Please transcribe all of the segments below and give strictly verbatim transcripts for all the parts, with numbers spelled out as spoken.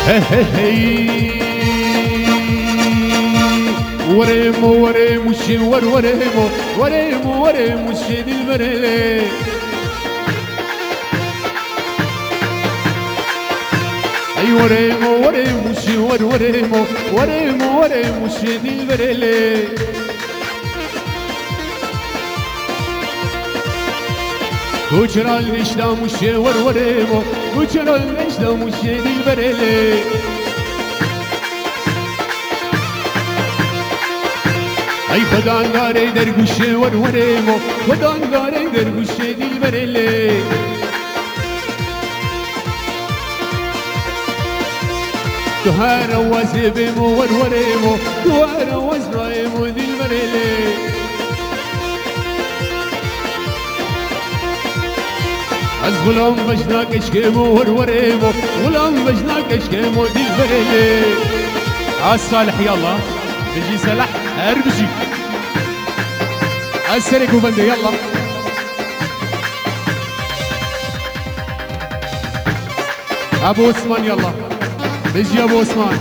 هي هي وريمو وريمو شي ور وريمو وريمو وريمو شي دي البريلي اي وريمو وريمو شي ور وريمو وريمو وريمو شي دي البريلي كوچرال نشدام شي ور وريمو كوچرال نشدام شي دي البريلي اي خدان داري درگوشه ور وريمو خدان داري درگوشه دل بريلي تهار وزبيمو ور وريمو تهار وزرايمو دل بريلي از غلام بجنا کشکمو ور وريمو غلام بجنا کشکمو دل بريلي عالصالح يلا بيجي سلح اربجي السرق وبندق يلا ابو عثمان يلا بيجي ابو عثمان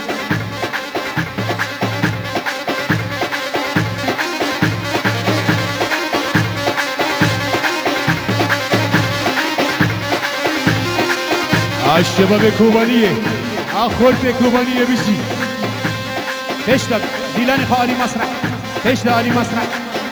الشباب الكوبانية اخوة الكوبانية بيجي تشتغل ديلاني خالي مسرح تشتغل علي مسرح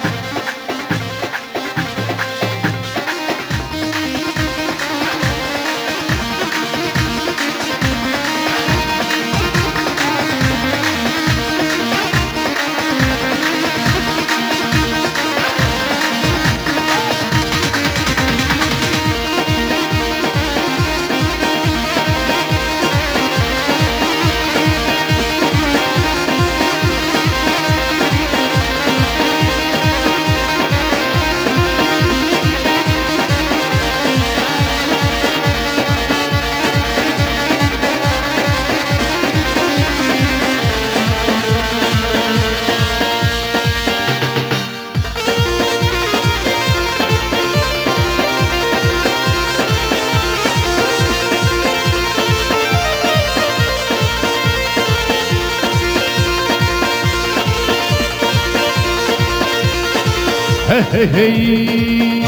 هي هي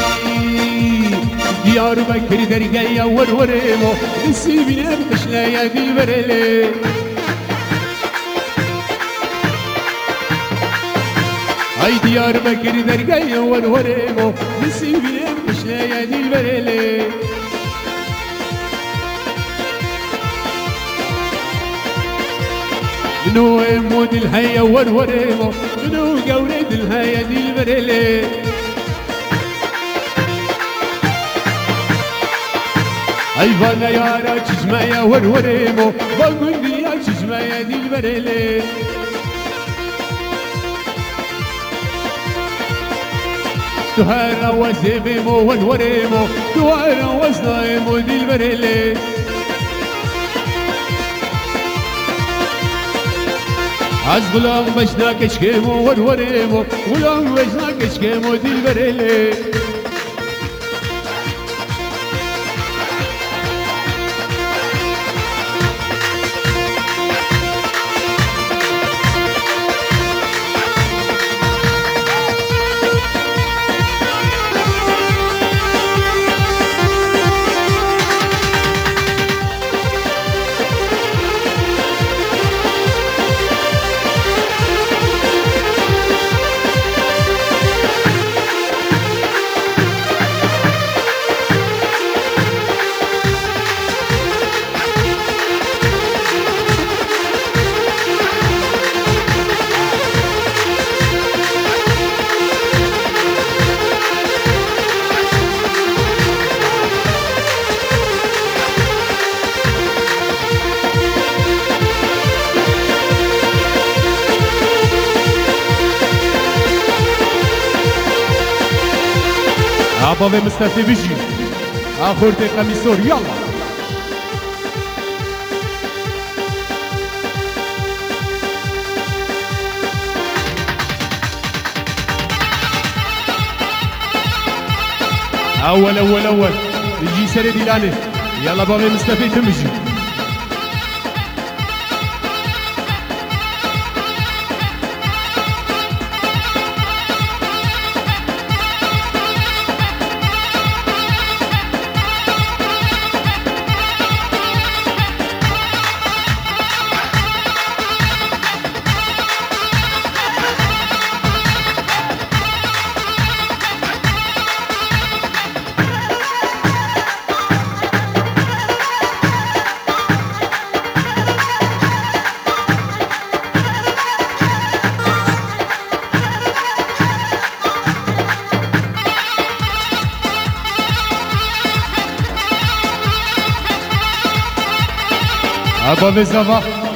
ديار بكر درقايا ور وريمو نسيبنا بتشلايا دي البريلي هاي ديار بكر درقايا ور وريمو نسيبنا بتشلايا دي البريلي منو امود الهيا ور وريمو منو قورد الهيا دي البريلي اي بانا يارا چشمايا ور وريمو بقول ديا چشمايا دي البريلي تهارا وزبيمو ور وريمو تهارا وزنايمو دي البريلي از غلام بجنا کشکمو ور وريمو غلام بجنا کشکمو دل بريلي عبابي مستفي بيجي اخورتي قميصور يلا اول اول اول يجي سري ديلاني يلا بابي مستفي تمشي ابا بزبا